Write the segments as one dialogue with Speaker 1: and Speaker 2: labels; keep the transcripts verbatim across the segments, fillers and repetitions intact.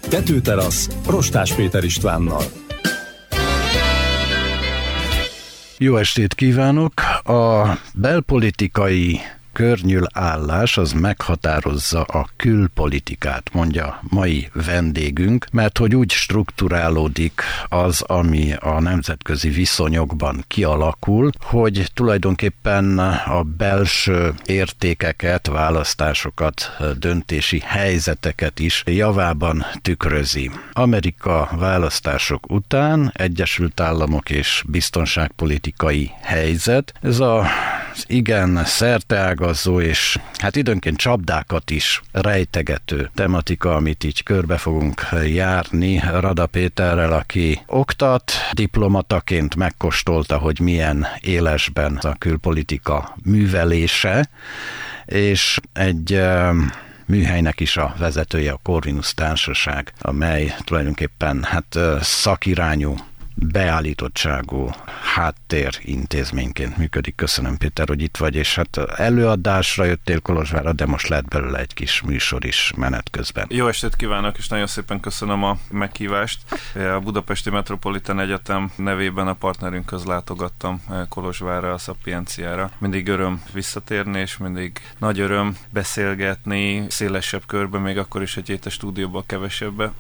Speaker 1: Tetőterasz Rostás Péter Istvánnal.
Speaker 2: Jó estét kívánok! A belpolitikai környülállás az meghatározza a külpolitikát, mondja mai vendégünk, mert hogy úgy strukturálódik az, ami a nemzetközi viszonyokban kialakul, hogy tulajdonképpen a belső értékeket, választásokat, döntési helyzeteket is javában tükrözi. Amerika választások után Egyesült Államok és biztonságpolitikai helyzet, ez a az igen szerteágazó és hát időnként csapdákat is rejtegető tematika, amit így körbe fogunk járni Rada Péterrel, aki oktat, diplomataként megkóstolta, hogy milyen élesben a külpolitika művelése, és egy műhelynek is a vezetője, a Corvinus Társaság, amely tulajdonképpen hát szakirányú, beállítottságú háttérintézményként működik. Köszönöm, Péter, hogy itt vagy, és hát előadásra jöttél Kolozsvárra, de most lehet belőle egy kis műsor is menet közben.
Speaker 3: Jó estét kívánok, és nagyon szépen köszönöm a meghívást. A Budapesti Metropolitan Egyetem nevében a partnerünkhöz látogattam Kolozsvárra, a Szapienciára. Mindig öröm visszatérni, és mindig nagy öröm beszélgetni szélesebb körben, még akkor is, hogy itt a stúdióban kevesebbe.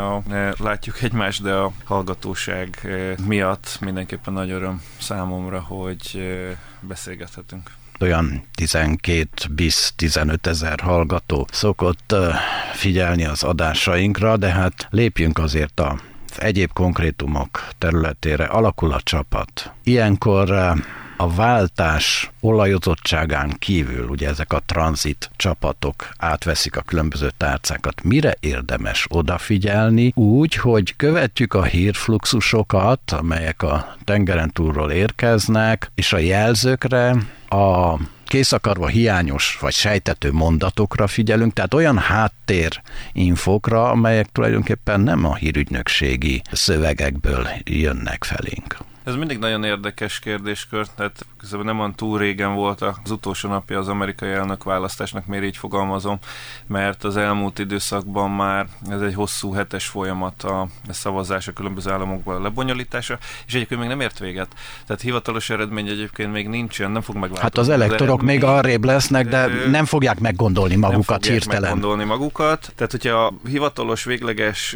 Speaker 3: Látjuk egymást, de a hallgatóság miatt mindenképpen nagy öröm számomra, hogy beszélgethetünk.
Speaker 2: Olyan tizenkét bis tizenöt ezer hallgató szokott figyelni az adásainkra, de hát lépjünk azért a egyéb konkrétumok területére. Alakul a csapat. Ilyenkor a váltás olajozottságán kívül, ugye ezek a tranzit csapatok átveszik a különböző tárcákat. Mire érdemes odafigyelni úgy, hogy követjük a hírfluxusokat, amelyek a tengeren túlról érkeznek, és a jelzőkre, a készakarva hiányos vagy sejtető mondatokra figyelünk, tehát olyan háttérinfokra, amelyek tulajdonképpen nem a hírügynökségi szövegekből jönnek felénk.
Speaker 3: Ez mindig nagyon érdekes kérdéskör, tehát közben nem olyan túl régen volt az utolsó napja az amerikai elnökválasztásnak, miért így fogalmazom, mert az elmúlt időszakban már ez egy hosszú hetes folyamat a szavazás a különböző államokban a lebonyolítása, és egyébként még nem ért véget. Tehát hivatalos eredmény egyébként még nincsen, nem fog megváltozni.
Speaker 2: Hát az elektorok az még arrébb lesznek, de nem fogják meggondolni magukat
Speaker 3: nem
Speaker 2: hirtelen.
Speaker 3: Nem meggondolni magukat. Tehát, hogyha a hivatalos végleges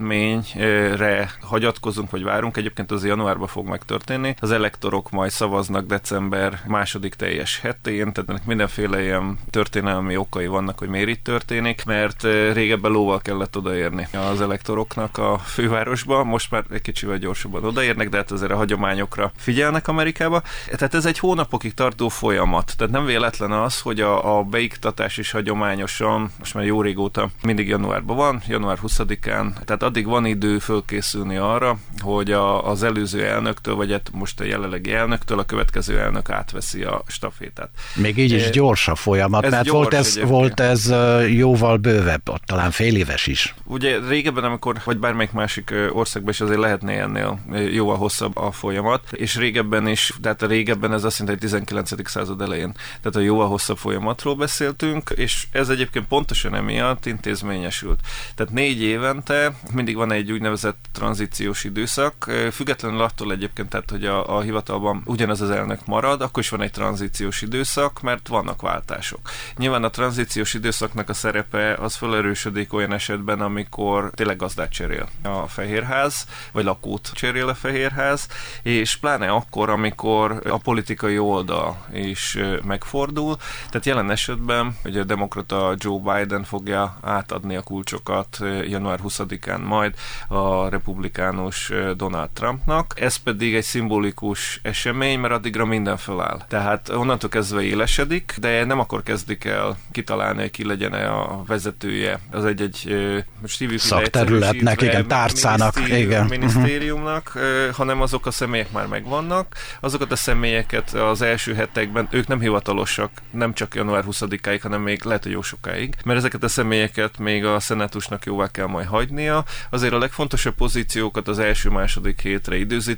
Speaker 3: eredményre hagyatkozunk, vagy várunk, egyébként az januárban fog meg történni. Az elektorok majd szavaznak december második teljes hetén, tehát ennek mindenféle ilyen történelmi okai vannak, hogy miért itt történik, mert régebben lóval kellett odaérni az elektoroknak a fővárosba, most már egy kicsivel gyorsabban odaérnek, de hát azért a hagyományokra figyelnek Amerikába. Tehát ez egy hónapokig tartó folyamat. Tehát nem véletlen az, hogy a, a beiktatás is hagyományosan, most már jó régóta mindig januárban van, január huszadikán, tehát addig van idő fölkészülni arra, hogy a, az előző elnöktől, vagy hát most a jelenlegi elnöktől a következő elnök átveszi a stafétát.
Speaker 2: Még így is gyors a folyamat, ez mert gyors, volt, ez, volt ez jóval bővebb, talán fél éves is.
Speaker 3: Ugye régebben, amikor, vagy bármelyik másik országban is azért lehetne ennél jóval hosszabb a folyamat, és régebben is, tehát a régebben ez azt jelenti, hogy tizenkilencedik század elején, tehát a jóval hosszabb folyamatról beszéltünk, és ez egyébként pontosan emiatt intézményesült. Tehát négy évente mindig van egy úgynevezett tranzíciós időszak, függetlenül attól egyébként, tehát hogy a, a hivatalban ugyanaz az elnök marad, akkor is van egy tranzíciós időszak, mert vannak váltások. Nyilván a tranzíciós időszaknak a szerepe az felerősödik olyan esetben, amikor tényleg gazdát cserél a Fehérház, vagy lakót cserél a Fehérház, és pláne akkor, amikor a politikai oldal is megfordul. Tehát jelen esetben ugye a demokrata Joe Biden fogja átadni a kulcsokat január huszadikán majd a republikánus Donald Trumpnak. Ez pedig egy szimbolikus esemény, mert addigra minden föláll. Tehát onnantól kezdve élesedik, de nem akkor kezdik el kitalálni, hogy ki legyen a vezetője az egy-egy
Speaker 2: szakterületnek, igen, tárcának, igen.
Speaker 3: minisztériumnak, hanem azok a személyek már megvannak. Azokat a személyeket az első hetekben, ők nem hivatalosak, nem csak január huszadikáig, hanem még lehet, hogy jó sokáig, mert ezeket a személyeket még a szenátusnak jóvá kell majd hagynia. Azért a legfontosabb pozíciókat az első-második hétre időzítik, ez nagyon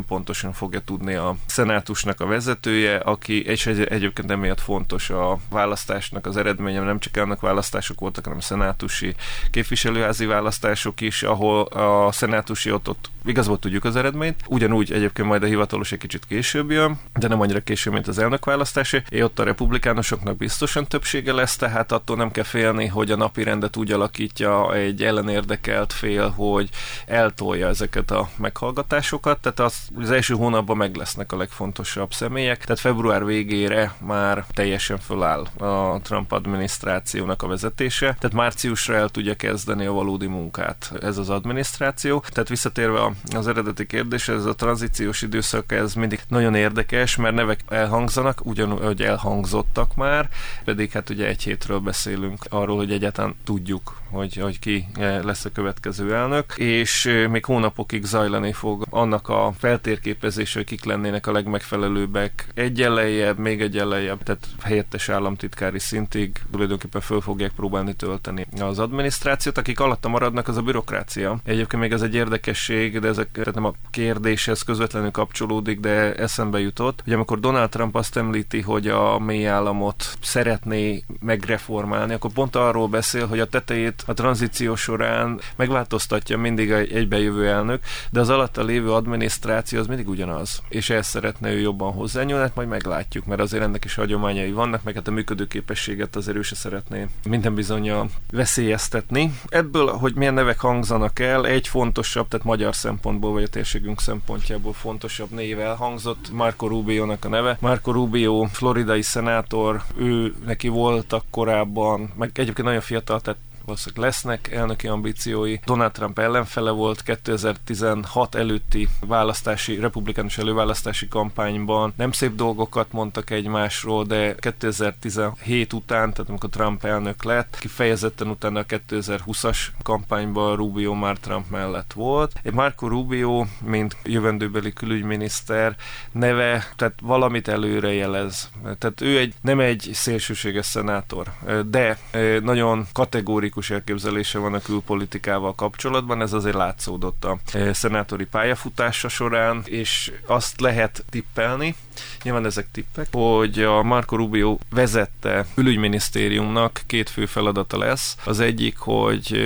Speaker 3: pontosan fogja tudni a szenátusnak a vezetője, aki és egy, egyébként emiatt fontos a választásnak az eredménye, nem csak annak választások voltak, hanem szenátusi képviselőházi választások is, ahol a szenátusi ott, ott igazából tudjuk az eredményt. Ugyanúgy egyébként majd a hivatalos egy kicsit később jön, de nem annyira később, mint az elnökválasztásé. És ott a republikánusoknak biztosan többsége lesz, tehát attól nem kell félni, hogy a napirendet úgy alakítja egy ellenérdekelt fél, hogy eltolja ezeket a meghallgatásokat. Tehát az, az első hónapban meg lesznek a legfontosabb személyek. Tehát február végére már teljesen föláll a Trump adminisztrációnak a vezetése. Tehát márciusra el tudja kezdeni a valódi munkát ez az adminisztráció. Tehát visszatérve az eredeti kérdés, ez a tranzíciós időszak, ez mindig nagyon érdekes, mert nevek elhangzanak, ugyanúgy elhangzottak már, pedig hát ugye egy hétről beszélünk arról, hogy egyáltalán tudjuk, hogy, hogy ki lesz a következő elnök, és még hónapokig zajlani fog annak a feltérképezése, hogy kik lennének a legmegfelelőbbek egy lejjebb, még egy lejjebb, tehát helyettes államtitkári szintig tulajdonképpen föl fogják próbálni tölteni az adminisztrációt, akik alatta maradnak, az a bürokrácia. Egyébként még ez egy érdekesség, de ezek nem a kérdéshez közvetlenül kapcsolódik, de eszembe jutott, hogy amikor Donald Trump azt említi, hogy a mély államot szeretné megreformálni, akkor pont arról beszél, hogy a tetejét a tranzíció során megváltoztatja mindig egy egybejövő elnök, de az alatta lévő adminisztráció az mindig ugyanaz, és ezt szeretne ő jobban hozzányúlni, hát majd meglátjuk, mert azért ennek is hagyományai vannak, meg hát a működőképességet azért ő se szeretné minden bizonnyal veszélyeztetni. Ebből, hogy milyen nevek hangzanak el, egy fontosabb, tehát magyar szempontból, vagy a térségünk szempontjából fontosabb név elhangzott, Marco Rubio-nak a neve. Marco Rubio, floridai szenátor, ő neki voltak korábban, meg egyébként nagyon fiatal, tehát valószínűleg lesznek elnöki ambíciói. Donald Trump ellenfele volt kétezer-tizenhat előtti választási, republikánus előválasztási kampányban. Nem szép dolgokat mondtak egymásról, de kétezer-tizenhét után, tehát amikor Trump elnök lett, kifejezetten utána a kétezer-húszas kampányban Rubio már Trump mellett volt. Marco Rubio, mint jövendőbeli külügyminiszter neve, tehát valamit előrejelez. Tehát ő egy, nem egy szélsőséges szenátor, de nagyon kategórikus elképzelése van a külpolitikával kapcsolatban, ez azért látszódott a szenátori pályafutása során, és azt lehet tippelni, nyilván ezek tippek, hogy a Marco Rubio vezette külügyminisztériumnak két fő feladata lesz. Az egyik, hogy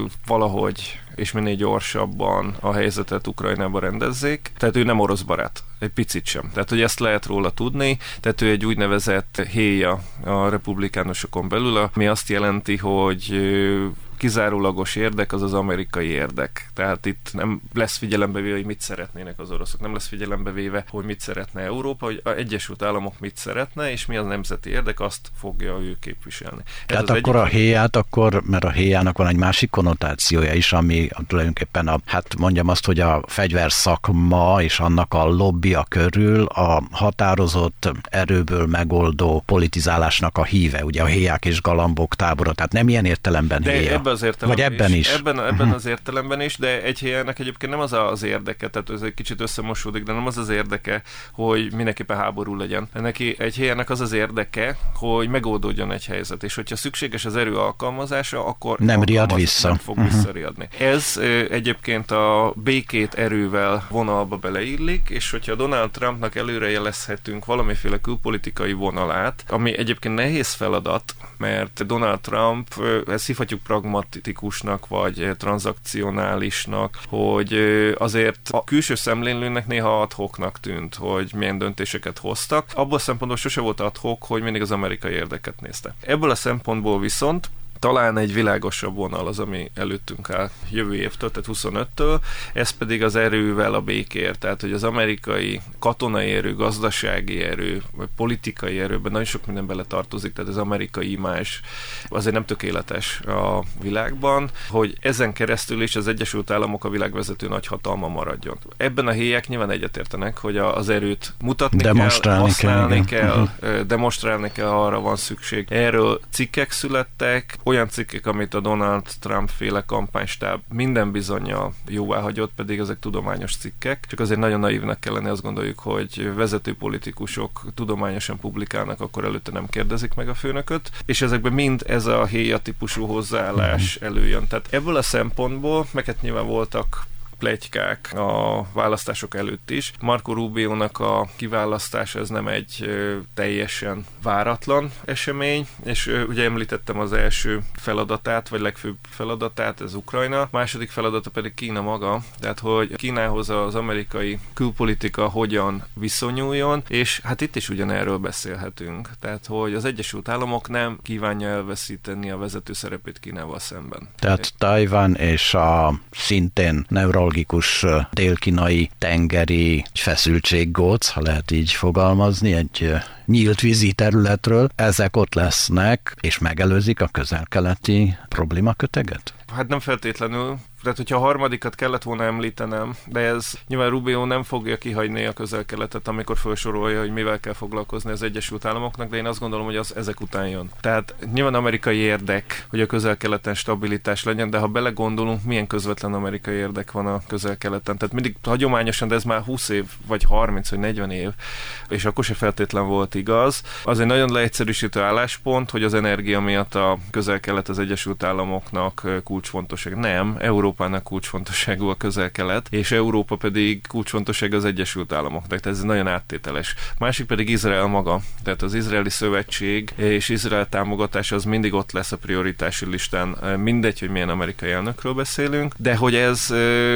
Speaker 3: valahogy és minél gyorsabban a helyzetet Ukrajnában rendezzék. Tehát ő nem orosz barát, egy picit sem. Tehát, hogy ezt lehet róla tudni, tehát ő egy úgynevezett héja a republikánusokon belül, ami azt jelenti, hogy kizárólagos érdek az az amerikai érdek. Tehát itt nem lesz figyelembe véve, hogy mit szeretnének az oroszok. Nem lesz figyelembe véve, hogy mit szeretne Európa, hogy az Egyesült Államok mit szeretne, és mi az nemzeti érdek, azt fogja ő képviselni.
Speaker 2: Tehát akkor egyik... a héját, akkor, mert a héjának van egy másik konnotációja is, ami tulajdonképpen a, hát mondjam azt, hogy a fegyverszakma és annak a lobbija körül a határozott erőből megoldó politizálásnak a híve, ugye a héják és galambok tábora, tehát nem ilyen értelemben
Speaker 3: de
Speaker 2: héja.
Speaker 3: Az értelemben
Speaker 2: vagy ebben is.
Speaker 3: is. Ebben, ebben az értelemben is, de egy héjának egyébként nem az az érdeke, tehát ez egy kicsit összemosódik, de nem az az érdeke, hogy mindenképpen háború legyen. Neki egy héjának az az érdeke, hogy megoldódjon egy helyzet, és hogyha szükséges az erő alkalmazása, akkor
Speaker 2: nem riad vissza.
Speaker 3: Nem fog uh-huh. visszariadni. Ez egyébként a békét erővel vonalba beleillik, és hogyha Donald Trumpnak előrejelezhetünk valamiféle külpolitikai vonalát, ami egyébként nehéz feladat, mert Donald Trump, ezt hívhatjuk pragmatikusnak, vagy tranzakcionálisnak, hogy azért a külső szemlélőnek néha ad hocnak tűnt, hogy milyen döntéseket hoztak. Abból a szempontból sose volt ad hoc, hogy mindig az amerikai érdeket nézte. Ebből a szempontból viszont talán egy világosabb vonal az, ami előttünk áll jövő évtől, tehát huszonöttől, ez pedig az erővel a békért, tehát hogy az amerikai katonai erő, gazdasági erő, vagy politikai erőben nagyon sok minden bele tartozik, tehát az amerikai imázs azért nem tökéletes a világban, hogy ezen keresztül is az Egyesült Államok a világvezető nagyhatalma maradjon. Ebben a héják nyilván egyetértenek, hogy az erőt mutatni
Speaker 2: demonstrálni
Speaker 3: kell, használni kell, kell
Speaker 2: uh-huh.
Speaker 3: demonstrálni kell, arra van szükség. Erről cikkek születtek, olyan cikkek, amit a Donald Trump féle kampánystáb minden bizonnyal jóváhagyott, pedig ezek tudományos cikkek. Csak azért nagyon naívnak kell lenni, azt gondoljuk, hogy vezető politikusok tudományosan publikálnak, akkor előtte nem kérdezik meg a főnököt, és ezekben mind ez a héja típusú hozzáállás előjön. Tehát ebből a szempontból, meg hát nyilván voltak pletykák a választások előtt is. Marco Rubiónak a kiválasztása ez nem egy ö, teljesen váratlan esemény, és ö, ugye említettem az első feladatát, vagy legfőbb feladatát, ez Ukrajna, második feladata pedig Kína maga, tehát hogy Kínához az amerikai külpolitika hogyan viszonyuljon, és hát itt is ugyanerről beszélhetünk. Tehát, hogy az Egyesült Államok nem kívánja elveszíteni a vezető szerepét Kínával szemben.
Speaker 2: Tehát Tajvan és a szintén neuralgikus dél-kínai tengeri feszültséggóc, ha lehet így fogalmazni, egy nyílt vízi területről, ezek ott lesznek, és megelőzik a közel-keleti problémaköteget?
Speaker 3: Hát nem feltétlenül. Tehát, hogyha a harmadikat kellett volna említenem, de ez nyilván Rubio nem fogja kihagyni a közel-keletet, amikor felsorolja, hogy mivel kell foglalkozni az Egyesült Államoknak, de én azt gondolom, hogy az ezek után jön. Tehát nyilván amerikai érdek, hogy a közel-keleten stabilitás legyen, de ha belegondolunk, milyen közvetlen amerikai érdek van a közel-keleten. Tehát mindig hagyományosan, de ez már húsz év, vagy harminc, vagy negyven év, és akkor se feltétlen volt igaz. Az egy nagyon leegyszerűsítő álláspont, hogy az energia miatt a közel-kelet az Egyesült Államoknak kulcsfontosság. Nem, Európa Európának kulcsfontosságú a közel-kelet, és Európa pedig kulcsfontosság az Egyesült Államoknak, tehát ez nagyon áttételes. Másik pedig Izrael maga, tehát az Izraeli Szövetség és Izrael támogatása az mindig ott lesz a prioritási listán, mindegy, hogy milyen amerikai elnökről beszélünk, de hogy ez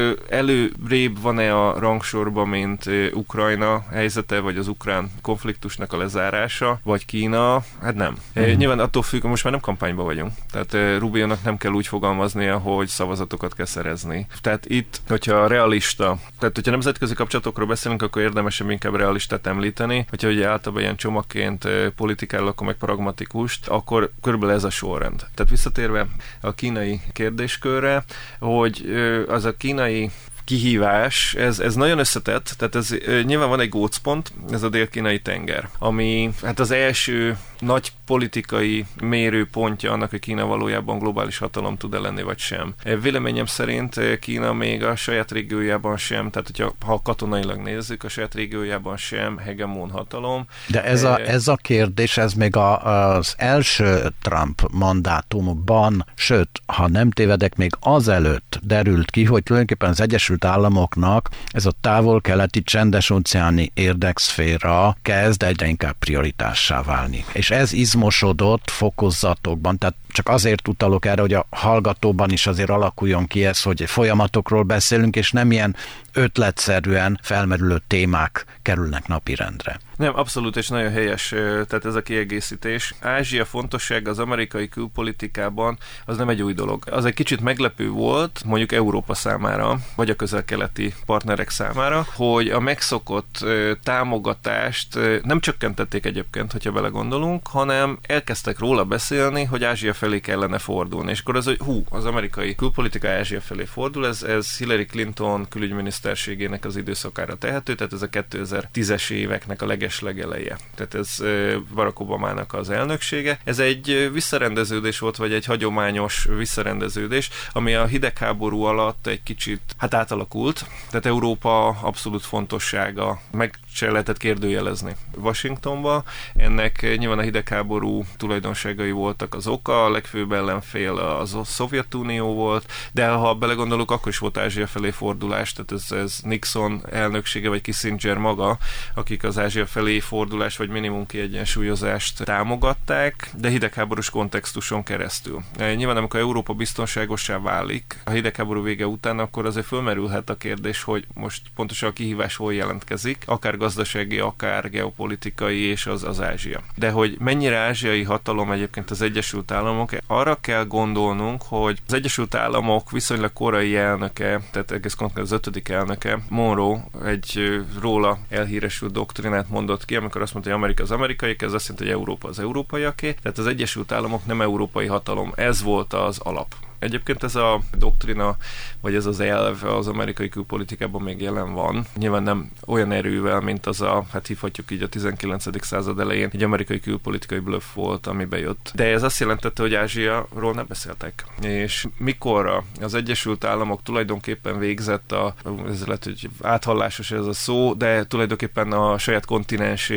Speaker 3: előrébb van-e a rangsorban, mint Ukrajna helyzete, vagy az ukrán konfliktusnak a lezárása, vagy Kína, hát nem. Mm. Nyilván attól függ, most már nem kampányban vagyunk, tehát Rubionak nem kell úgy fogalmaznia, hogy szavazatokat kell szerezni. Tehát itt, hogyha realista, tehát hogyha nemzetközi kapcsolatokról beszélünk, akkor érdemesebb inkább realistát említeni, hogyha ugye általában ilyen csomagként politikál, akkor meg pragmatikust, akkor körülbelül ez a sorrend. Tehát visszatérve a kínai kérdéskörre, hogy az a kínai kihívás, ez, ez nagyon összetett, tehát ez nyilván van egy gócpont, ez a dél-kínai tenger, ami hát az első nagy politikai mérőpontja annak, hogy Kína valójában globális hatalom tud-e lenni, vagy sem. Véleményem szerint Kína még a saját régiójában sem, tehát hogyha ha katonailag nézzük, a saját régiójában sem hegemon hatalom.
Speaker 2: De ez a, ez a kérdés, ez még a, az első Trump mandátumban, sőt, ha nem tévedek, még azelőtt derült ki, hogy tulajdonképpen az Egyesült Államoknak ez a távol-keleti csendes-óceáni érdekszféra kezd egyre inkább prioritássá válni. És ez izmosodott fokozatokban, tehát csak azért utalok erre, hogy a hallgatóban is azért alakuljon ki ez, hogy folyamatokról beszélünk, és nem ilyen ötletszerűen felmerülő témák kerülnek napirendre.
Speaker 3: Nem, abszolút, és nagyon helyes, tehát ez a kiegészítés. Ázsia fontossága az amerikai külpolitikában az nem egy új dolog. Az egy kicsit meglepő volt, mondjuk Európa számára, vagy a közel-keleti partnerek számára, hogy a megszokott támogatást nem csökkentették egyébként, hogyha belegondolunk, hanem elkezdtek róla beszélni, hogy Ázsia felé kellene fordulni. És akkor az, hogy hú, az amerikai külpolitika Ázsia felé fordul, ez, ez Hillary Clinton külügyminiszterségének az időszakára tehető, tehát ez a kétezer-tízes éveknek a leges legeleje. Tehát ez Barack Obamának az elnöksége. Ez egy visszarendeződés volt, vagy egy hagyományos visszarendeződés, ami a hidegháború alatt egy kicsit hát átalakult. Tehát Európa abszolút fontossága meg se lehetett kérdőjelezni Washingtonba. Ennek nyilván a hidegháború tulajdonságai voltak az oka, a legfőbb ellenfél az Szovjetunió volt, de ha belegondolok, akkor is volt Ázsia felé fordulás, tehát ez, ez Nixon elnöksége, vagy Kissinger maga, akik az Ázsia felé fordulást, vagy minimum kiegyensúlyozást támogatták, de hidegháborús kontextuson keresztül. Nyilván amikor Európa biztonságossá válik a hidegháború vége után, akkor azért fölmerülhet a kérdés, hogy most pontosan a kihívás hol jelentkezik, akár gazdasági, akár geopolitikai, és az az Ázsia. De hogy mennyire ázsiai hatalom egyébként az Egyesült Államok, arra kell gondolnunk, hogy az Egyesült Államok viszonylag korai elnöke, tehát egész konkrétan az ötödik elnöke, Monroe egy róla elhíresült doktrinát mondott ki, amikor azt mondta, hogy Amerika az amerikai, ez azt jelenti, hogy Európa az európaiaké, tehát az Egyesült Államok nem európai hatalom. Ez volt az alap. Egyébként ez a doktrina, vagy ez az elv az amerikai külpolitikában még jelen van. Nyilván nem olyan erővel, mint az a, hát hívhatjuk így a tizenkilencedik század elején, egy amerikai külpolitikai bluff volt, ami bejött. De ez azt jelentette, hogy Ázsiáról nem beszéltek. És mikorra az Egyesült Államok tulajdonképpen végzett a, ez lehet, hogy áthallásos ez a szó, de tulajdonképpen a saját kontinensét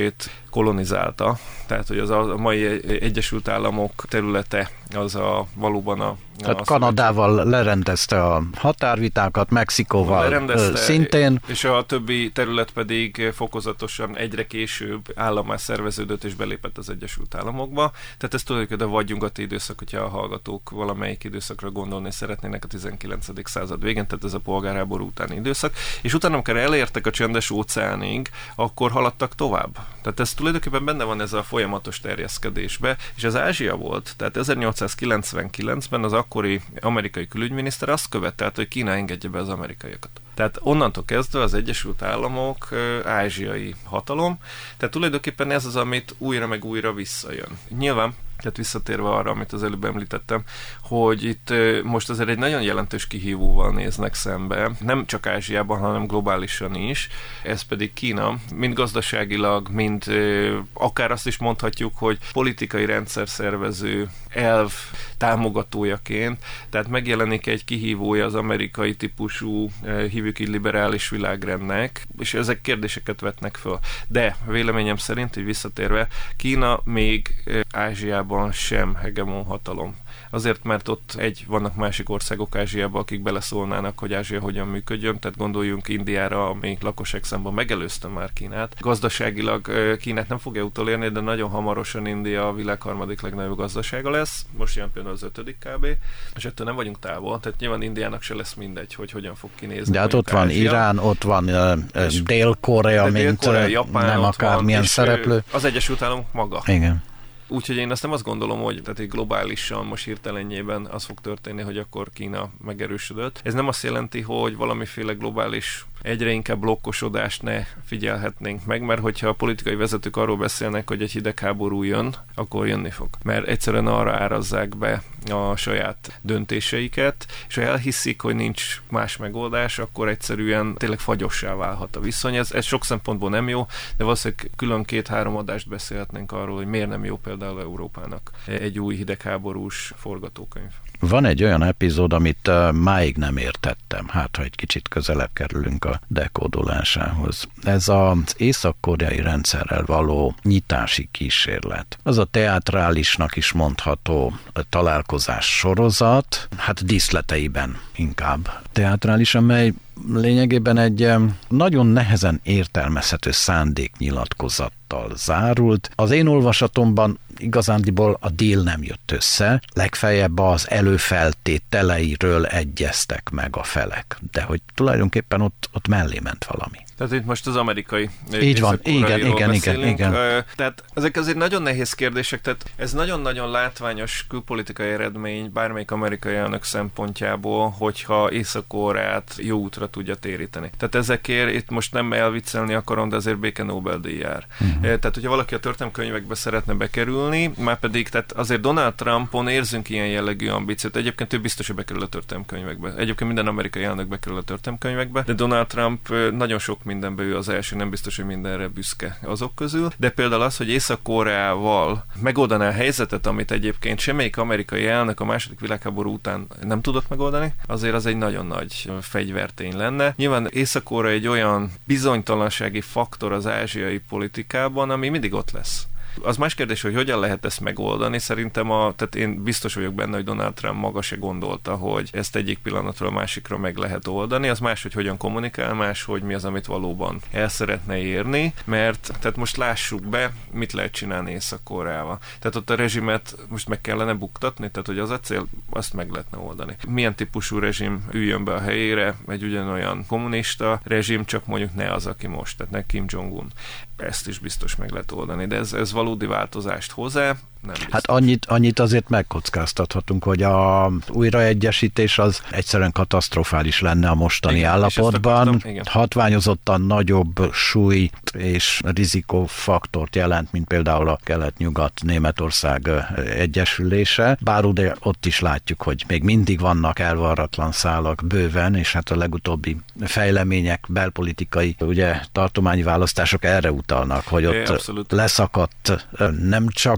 Speaker 3: kolonizálta, tehát hogy az a mai Egyesült Államok területe az a valóban a...
Speaker 2: Tehát a Kanadával szövetség... lerendezte a határvitákat, Mexikóval lerendezte, szintén.
Speaker 3: És a többi terület pedig fokozatosan egyre később állammá szerveződött és belépett az Egyesült Államokba. Tehát ez tulajdonképpen a vadnyugati időszak, hogyha a hallgatók valamelyik időszakra gondolni szeretnének a tizenkilencedik század végén, tehát ez a polgárháború utáni időszak. És utána, amikor elértek a Csendes óceánig, akkor haladtak tovább. Tehát ez tulajdonképpen benne van ez a folyamatos terjeszkedésbe, és az Ázsia volt, tehát ezernyolcszázkilencvenkilencben az akkori amerikai külügyminiszter azt követelte, hogy Kína engedje be az amerikaiakat. Tehát onnantól kezdve az Egyesült Államok ázsiai hatalom, tehát tulajdonképpen ez az, amit újra meg újra visszajön. Nyilván, tehát visszatérve arra, amit az előbb említettem, hogy itt most azért egy nagyon jelentős kihívóval néznek szembe, nem csak Ázsiában, hanem globálisan is, ez pedig Kína, mind gazdaságilag, mind akár azt is mondhatjuk, hogy politikai rendszerszervező elv támogatójaként, tehát megjelenik egy kihívója az amerikai típusú, hívjuk így liberális világrendnek, és ezek kérdéseket vetnek föl. De véleményem szerint, hogy visszatérve, Kína még Ázsiában sem hegemon hatalom. Azért, mert ott egy, vannak másik országok Ázsiában, akik beleszólnának, hogy Ázsia hogyan működjön, tehát gondoljunk Indiára, ami lakosság számban megelőzte már Kínát. Gazdaságilag Kínát nem fogja utolérni, de nagyon hamarosan India a világ harmadik legnagyobb gazdasága lesz, most ilyen például az ötödik kb. És ettől nem vagyunk távol, tehát nyilván Indiának se lesz mindegy, hogy hogyan fog kinézni.
Speaker 2: De hát ott van Ázsia. Irán, ott van uh, Dél-Korea, mint Dél-Korea, Japán, nem akármilyen szereplő.
Speaker 3: Az Egyesült Államok maga.
Speaker 2: Igen.
Speaker 3: Úgyhogy én azt nem azt gondolom, hogy tehát egy globálisan most hirtelenjében az fog történni, hogy akkor Kína megerősödött. Ez nem azt jelenti, hogy valamiféle globális egyre inkább blokkosodást ne figyelhetnénk meg, mert hogyha a politikai vezetők arról beszélnek, hogy egy hidegháború jön, akkor jönni fog. Mert egyszerűen arra árazzák be a saját döntéseiket, és ha elhiszik, hogy nincs más megoldás, akkor egyszerűen tényleg fagyossá válhat a viszony. Ez, ez sok szempontból nem jó, de valószínűleg külön két-három adást beszélhetnénk arról, hogy miért nem jó például Európának egy új hidegháborús forgatókönyv.
Speaker 2: Van egy olyan epizód, amit uh, máig nem értettem, hát ha egy kicsit közelebb kerülünk a dekódolásához. Ez az észak-koreai rendszerrel való nyitási kísérlet. Az a teátrálisnak is mondható találkozás sorozat, hát díszleteiben inkább teátrális, amely lényegében egy nagyon nehezen értelmezhető szándéknyilatkozattal zárult. Az én olvasatomban igazándiból a deal nem jött össze, legfeljebb az előfeltételeiről egyeztek meg a felek, de hogy tulajdonképpen ott, ott mellé ment valami.
Speaker 3: Tehát itt most az amerikai
Speaker 2: Így van, igen, igen, igen, igen.
Speaker 3: Tehát ezek azért nagyon nehéz kérdések, tehát ez nagyon-nagyon látványos külpolitikai eredmény bármelyik amerikai elnök szempontjából, hogyha Észak-Koreát jó útra tudja téríteni. Tehát ezekért itt most nem elviccelni akarom, de azért béke Nobel-díj jár. Uh-huh. Tehát, hogyha valaki a történelemkönyvekbe szeretne bekerülni, már pedig tehát azért Donald Trumpon érzünk ilyen jellegű ambíciót. Egyébként ő biztos, hogy bekerül a történelemkönyvekbe. Egyébként minden amerikai elnök bekerül a történelemkönyvekbe, de Donald Trump nagyon sok mindenben ő az első, nem biztos, hogy mindenre büszke azok közül, de például az, hogy Észak-Koreával megoldaná a helyzetet, amit egyébként semmelyik amerikai elnök a második világháború után nem tudott megoldani, azért az egy nagyon nagy fegyvertény lenne. Nyilván Észak-Korea egy olyan bizonytalansági faktor az ázsiai politikában, ami mindig ott lesz. Az más kérdés, hogy hogyan lehet ezt megoldani. Szerintem a, tehát én biztos vagyok benne, hogy Donald Trump maga se gondolta, hogy ezt egyik pillanatról a másikra meg lehet oldani. Az más, hogy hogyan kommunikál, más, hogy mi az, amit valóban el szeretne érni, mert tehát most lássuk be, mit lehet csinálni Észak-Koreával. Tehát ott a rezsimet most meg kellene buktatni, tehát hogy az a cél, azt meg lehetne oldani. Milyen típusú rezsim üljön be a helyére, egy ugyanolyan kommunista rezsim, csak mondjuk ne az, aki most, tehát ne Kim Jong-un. Ezt is biztos meg lehet oldani, de ez, ez valódi változást hozzá. Nem
Speaker 2: hát annyit, annyit azért megkockáztathatunk, hogy a újraegyesítés az egyszerűen katasztrofális lenne a mostani igen, állapotban. Hatványozottan nagyobb súlyt és rizikófaktort jelent, mint például a Kelet-Nyugat-Németország egyesülése. Bár ugye ott is látjuk, hogy még mindig vannak elvarratlan szálak bőven, és hát a legutóbbi fejlemények, belpolitikai, ugye tartományi választások erre utalnak, hogy ott é, leszakadt nem csak gazdaság,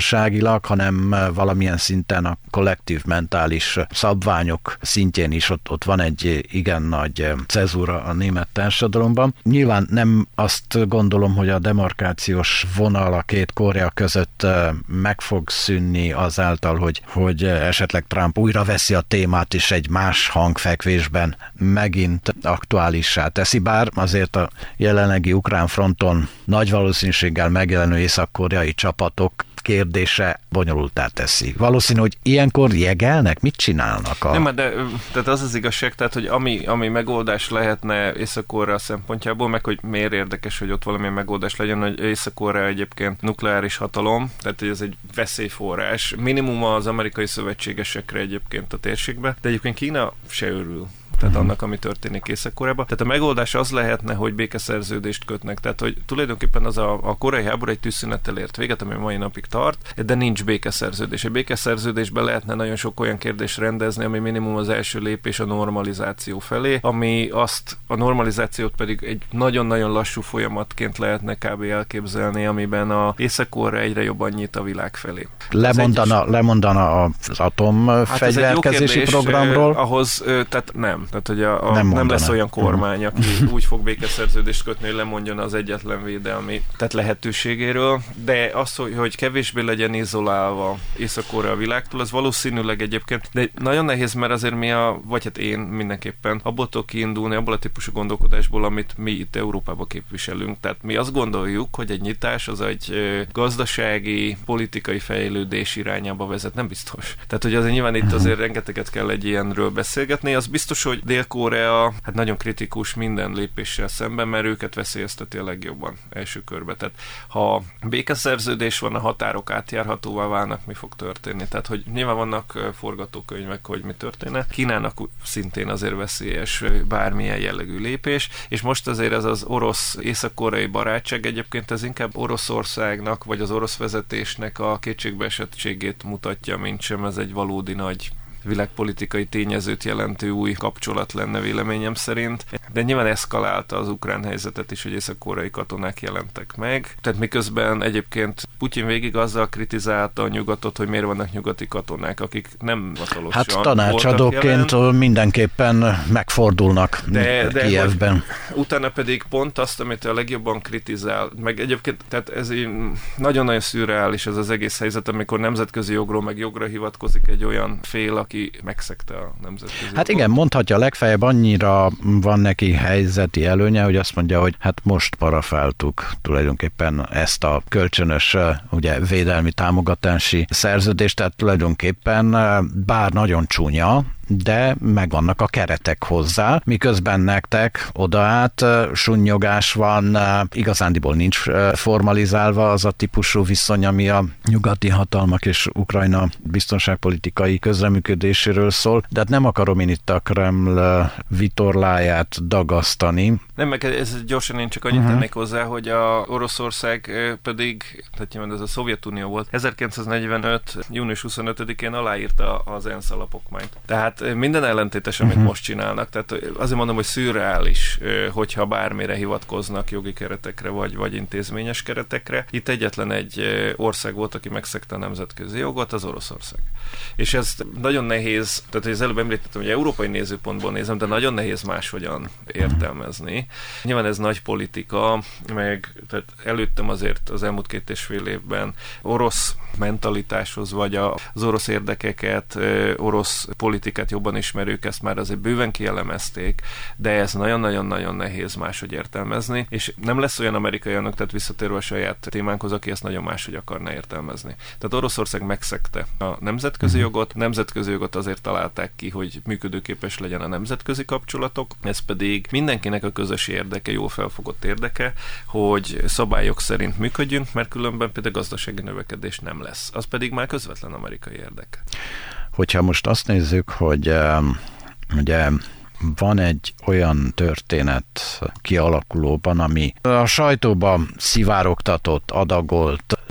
Speaker 2: gazdaságilag, hanem valamilyen szinten a kollektív mentális szabványok szintjén is ott, ott van egy igen nagy cezúra a német társadalomban. Nyilván nem azt gondolom, hogy a demarkációs vonal a két Korea között meg fog szűnni azáltal, hogy, hogy esetleg Trump újra veszi a témát, és egy más hangfekvésben megint aktuálissá teszi, bár azért a jelenlegi ukrán fronton nagy valószínűséggel megjelenő észak-koreai csapatok kérdése bonyolultá teszi. Valószínű, hogy ilyenkor jegelnek? Mit csinálnak? A...
Speaker 3: Nem, de tehát az az igazság, tehát, hogy ami, ami megoldás lehetne Észak-Korea szempontjából, meg hogy miért érdekes, hogy ott valamilyen megoldás legyen, hogy Észak-Korea egyébként nukleáris hatalom, tehát hogy ez egy veszélyforrás. Minimum az amerikai szövetségesekre egyébként a térségbe, de egyébként Kína se örül. Tehát annak, ami történik Észak-Koreában. Tehát a megoldás az lehetne, hogy békeszerződést kötnek. Tehát, hogy tulajdonképpen az a, a koreai háború egy tűzszünettel ért véget, ami mai napig tart, de nincs békeszerződés. Egy békeszerződésben lehetne nagyon sok olyan kérdést rendezni, ami minimum az első lépés a normalizáció felé, ami azt, a normalizációt pedig egy nagyon-nagyon lassú folyamatként lehetne kb. Elképzelni, amiben a Észak-Korea egyre jobban nyit a világ felé.
Speaker 2: Lemondana, egy... lemondana az atomfegyverkezési hát programról?
Speaker 3: Ahhoz, tehát nem. Tehát, hogy a, a, nem, nem lesz olyan kormány, aki úgy fog békeszerződést kötni, hogy lemondjon az egyetlen védelmi tehát lehetőségéről, de az, hogy, hogy kevésbé legyen izolálva Észak-Korea a világtól, az valószínűleg egyébként, de nagyon nehéz, mert azért mi a, vagy hát én mindenképpen abból tudok kiindulni, abból a típusú gondolkodásból, amit mi itt Európában képviselünk. Tehát mi azt gondoljuk, hogy egy nyitás az egy gazdasági, politikai fejlődés irányába vezet, nem biztos. Tehát, hogy azért nyilván itt azért rengeteget kell egy ilyenről beszélgetni, az biztos, hogy Dél-Korea hát nagyon kritikus minden lépéssel szemben, mert őket veszélyezteti a legjobban első körbe. Tehát ha békeszerződés van, a határok átjárhatóvá válnak, mi fog történni. Tehát, hogy nyilván vannak forgatókönyvek, hogy mi történne. Kínának szintén azért veszélyes bármilyen jellegű lépés, és most azért ez az orosz-észak-koreai barátság egyébként ez inkább Oroszországnak, vagy az orosz vezetésnek a kétségbeesettségét mutatja, mint sem ez egy valódi nagy világpolitikai tényezőt jelentő új kapcsolat lenne véleményem szerint. De nyilván eszkalálta az ukrán helyzetet is, hogy észak-koreai katonák jelentek meg. Tehát miközben egyébként Putyin végig azzal kritizálta a nyugatot, hogy miért vannak nyugati katonák, akik nem hivatalosan
Speaker 2: hát tanácsadóként mindenképpen megfordulnak de, de Kijevben.
Speaker 3: Utána pedig pont azt, amit a legjobban kritizál, meg egyébként, tehát ez nagyon-nagyon szürreális ez az egész helyzet, amikor nemzetközi jogról meg jogra hivatkozik egy olyan fél, aki megszegte a nemzetközi
Speaker 2: Hát igen, mondhatja, legfeljebb annyira van neki helyzeti előnye, hogy azt mondja, hogy hát most parafáltuk tulajdonképpen ezt a kölcsönös ugye, védelmi támogatási szerződést, tehát tulajdonképpen bár nagyon csúnya, de megvannak a keretek hozzá, miközben nektek odaát sunnyogás van, igazándiból nincs formalizálva az a típusú viszony, ami a nyugati hatalmak és Ukrajna biztonságpolitikai közreműködéséről szól, de hát nem akarom én itt a Kreml vitorláját dagasztani.
Speaker 3: Nem, meg ez gyorsan én csak annyit uh-huh. tennék hozzá, hogy a Oroszország pedig, tehát nyilván ez a Szovjetunió volt, ezerkilencszáznegyvenöt. június huszonötödikén aláírta az ENSZ alapokmányt. Tehát minden ellentétes, amit uh-huh. most csinálnak. Tehát azért mondom, hogy szürreális, hogyha bármire hivatkoznak jogi keretekre, vagy, vagy intézményes keretekre. Itt egyetlen egy ország volt, aki megszegte a nemzetközi jogot, az Oroszország. És ez nagyon nehéz, tehát az előbb említettem, hogy európai nézőpontból nézem, de nagyon nehéz máshogyan értelmezni. Nyilván ez nagy politika, meg tehát előttem azért az elmúlt két és fél évben orosz mentalitáshoz, vagy az orosz érdekeket, orosz politikát jobban ismerők, ezt már azért bőven kielemezték, de ez nagyon-nagyon-nagyon nehéz máshogy értelmezni, és nem lesz olyan amerikai elnök, tehát visszatérve a saját témánkhoz, aki ezt nagyon máshogy akarna értelmezni. Tehát Oroszország megszegte a nemzetközi jogot, nemzetközi jogot azért találták ki, hogy működőképes legyen a nemzetközi kapcsolatok, ez pedig mindenkinek a közös érdeke, jól felfogott érdeke, hogy szabályok szerint működjünk, mert különben például gazdasági növekedés nem lesz. Az pedig már közvetlen amerikai érdeke.
Speaker 2: Hogyha most azt nézzük, hogy um, ugye van egy olyan történet kialakulóban, ami a sajtóban szivárogtatott, adagolt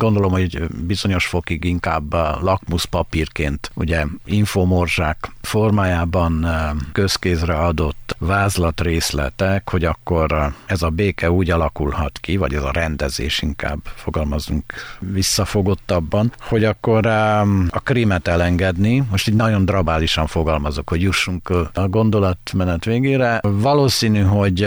Speaker 2: gondolom, hogy bizonyos fokig inkább lakmuszpapírként, ugye infomorzsák formájában közkézre adott vázlatrészletek, hogy akkor ez a béke úgy alakulhat ki, vagy ez a rendezés, inkább fogalmazunk visszafogottabban, hogy akkor a Krímet elengedni, most így nagyon drabálisan fogalmazok, hogy jussunk a gondolatmenet végére. Valószínű, hogy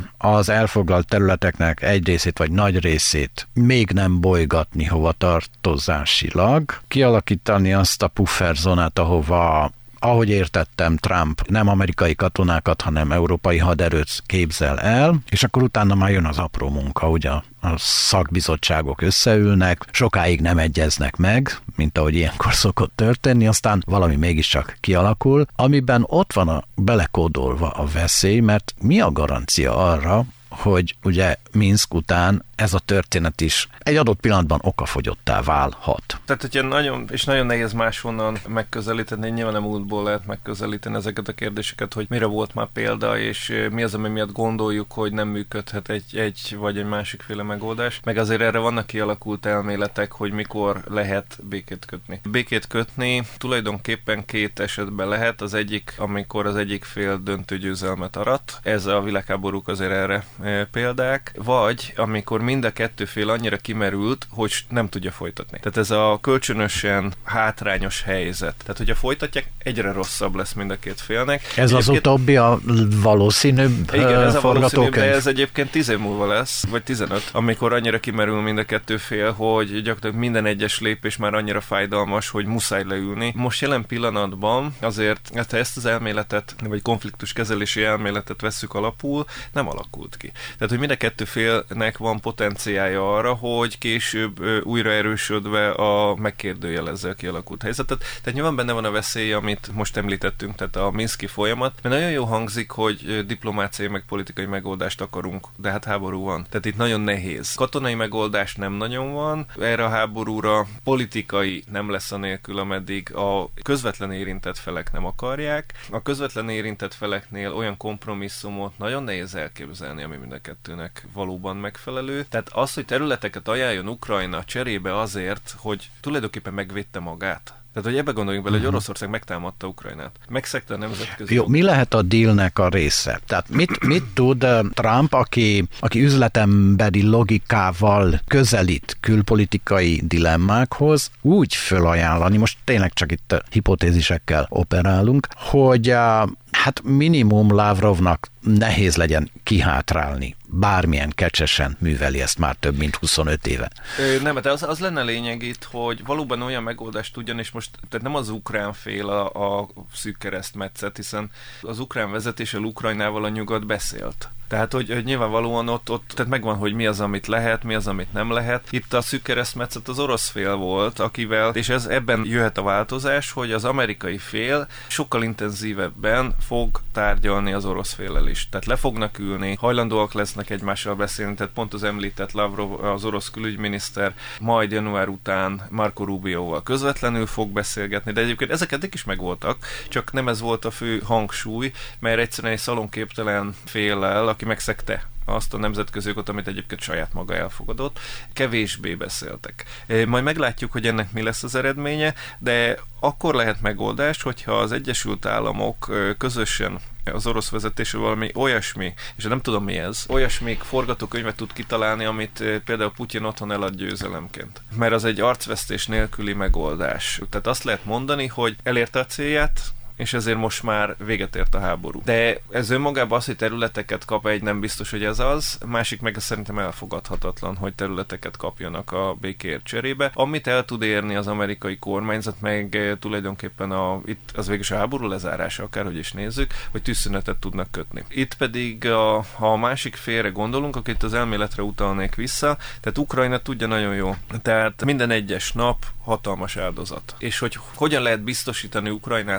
Speaker 2: az elfoglalt területeknek egy részét vagy nagy részét még nem bolygatni hova tartozásilag, kialakítani azt a pufferzónát, ahova, ahogy értettem, Trump nem amerikai katonákat, hanem európai haderőt képzel el, és akkor utána már jön az apró munka, ugye a szakbizottságok összeülnek, sokáig nem egyeznek meg, mint ahogy ilyenkor szokott történni, aztán valami mégiscsak kialakul, amiben ott van a belekódolva a veszély, mert mi a garancia arra, hogy ugye Minszk után ez a történet is egy adott pillanatban okafogyottá válhat.
Speaker 3: Tehát, hogyha nagyon, és nagyon nehéz máshonnan megközelíteni, nyilván nem múltból lehet megközelíteni ezeket a kérdéseket, hogy mire volt már példa, és mi az, ami miatt gondoljuk, hogy nem működhet egy, egy vagy egy másikféle megoldás. Meg azért erre vannak kialakult elméletek, hogy mikor lehet békét kötni. Békét kötni tulajdonképpen két esetben lehet. Az egyik, amikor az egyik fél döntő győzelmet arat. Ez a világháborúk azért erre e, példák. Vagy amikor mind a kettő fél annyira kimerült, hogy nem tudja folytatni. Tehát ez a kölcsönösen hátrányos helyzet. Tehát, hogyha folytatják, egyre rosszabb lesz mind a két félnek.
Speaker 2: Ez
Speaker 3: egyébként,
Speaker 2: az utóbbi a valószínűbb
Speaker 3: igen, ez a valószínűbb, de
Speaker 2: forgatókönyv.
Speaker 3: ez egyébként tíz év múlva lesz, vagy tizenöt, amikor annyira kimerül mind a kettő fél, hogy gyakorlatilag minden egyes lépés már annyira fájdalmas, hogy muszáj leülni. Most jelen pillanatban azért, hát ha ezt az elméletet, vagy konfliktus kezelési elméletet vesszük alapul, nem alakult ki. Tehát, hogy mind a kettő félnek van potenciálja arra, hogy később ö, újra erősödve a megkérdőjelezze a kialakult helyzetet. Tehát nyilván benne van a veszély, amit most említettünk, tehát a minszki folyamat, mert nagyon jó hangzik, hogy diplomáciai meg politikai megoldást akarunk, de hát háború van. Tehát itt nagyon nehéz. Katonai megoldás nem nagyon van, erre a háborúra politikai nem lesz a nélkül, ameddig a közvetlen érintett felek nem akarják. A közvetlen érintett feleknél olyan kompromisszumot nagyon nehéz elképzelni, ami mind a kettőnek valóban megfelelő. Tehát az, hogy területeket ajánljon Ukrajna cserébe azért, hogy tulajdonképpen megvédte magát. Tehát, hogy ebbe gondoljunk bele, hogy Oroszország megtámadta Ukrajnát. Megszegte a nemzetközi.
Speaker 2: Jó, mi lehet a dealnek a része? Tehát mit, mit tud Trump, aki, aki üzletemberi logikával közelít külpolitikai dilemmákhoz, úgy fölajánlani, most tényleg csak itt hipotézisekkel operálunk, hogy hát minimum Lavrovnak nehéz legyen kihátrálni. Bármilyen kecsesen műveli ezt már több mint huszonöt éve.
Speaker 3: Ö, nem, de az, az lenne lényeg itt, hogy valóban olyan megoldást tudjon, és most tehát nem az ukrán fél a, a szűk keresztmetszet, hiszen az ukrán vezetéssel Ukrajnával a nyugat beszélt. Tehát, hogy, hogy nyilvánvalóan ott, ott tehát megvan, hogy mi az, amit lehet, mi az, amit nem lehet. Itt a szűk keresztmetszet az orosz fél volt, akivel, és ez ebben jöhet a változás, hogy az amerikai fél sokkal intenzívebben fog tárgyalni az orosz féllel is. Tehát le fognak ülni, hajlandóak lesznek egymással beszélni, tehát pont az említett Lavrov, az orosz külügyminiszter, majd január után Marco Rubioval közvetlenül fog beszélgetni, de egyébként ezek eddig is megvoltak, csak nem ez volt a fő hangsúly, mert egyszerűen egy szalonképtelen féllel, aki megszegte azt a nemzetközi jogot, amit egyébként saját maga elfogadott, kevésbé beszéltek. Majd meglátjuk, hogy ennek mi lesz az eredménye, de akkor lehet megoldás, hogyha az Egyesült Államok közösen az orosz vezetése valami olyasmi, és nem tudom mi ez, olyasmi forgatókönyvet tud kitalálni, amit például Putyin otthon elad győzelemként. Mert az egy arcvesztés nélküli megoldás. Tehát azt lehet mondani, hogy elérte a célját, és ezért most már véget ért a háború. De ez önmagában az, hogy területeket kap egy, nem biztos, hogy ez az. Másik meg szerintem elfogadhatatlan, hogy területeket kapjanak a békéért cserébe. Amit el tud érni az amerikai kormányzat, meg tulajdonképpen a, itt az végül a háború lezárása, akárhogy is nézzük, hogy tűzszünetet tudnak kötni. Itt pedig, a, ha a másik félre gondolunk, akkor itt az elméletre utalnék vissza, tehát Ukrajna tudja nagyon jó. Tehát minden egyes nap hatalmas áldozat. És hogy hogyan lehet biztosítani Ukrajnát arról,